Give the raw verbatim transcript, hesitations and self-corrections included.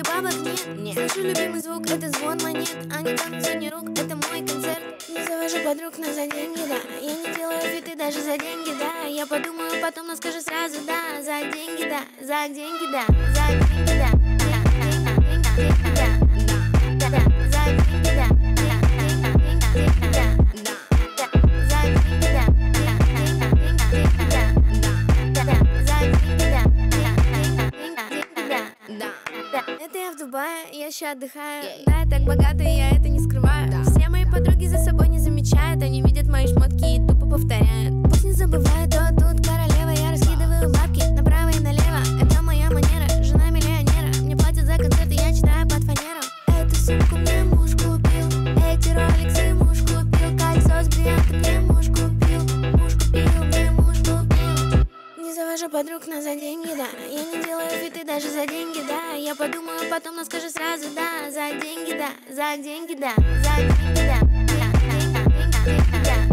если бабок нет, нет. Слышу любимый звук, это звон монет, а не там сотни рук, это мой концерт. Не завожу подруг, но за деньги, да. Я не делаю фиты даже за деньги, да. Я подумаю потом, но скажу сразу, да. За деньги, да, за деньги, да. За деньги, да. Это я в Дубае, я еще отдыхаю. Да, я так богата, и я это не скрываю. Все мои подруги за собой не замечают. Они видят мои шмотки и тупо повторяют. Пусть не забывают, то тут королева. Я раскидываю бабки направо и налево. Это моя манера, жена миллионера. Мне платят за концерты, я читаю под фанеру. Эту сумку мне муж купил, эти роликсы муж купил, кольцо с бриллиантом мне муж купил, муж купил, мне муж купил. Не завожу подруг, но за деньги, да. Я не делаю фиты даже за деньги, да. Я подумаю потом, но скажу сразу, да. За деньги, да, за деньги, да, за деньги, да.